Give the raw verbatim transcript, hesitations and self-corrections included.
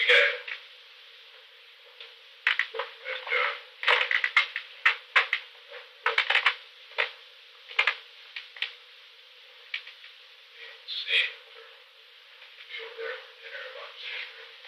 together. But, uh, let's see. We were there for dinner, lunch.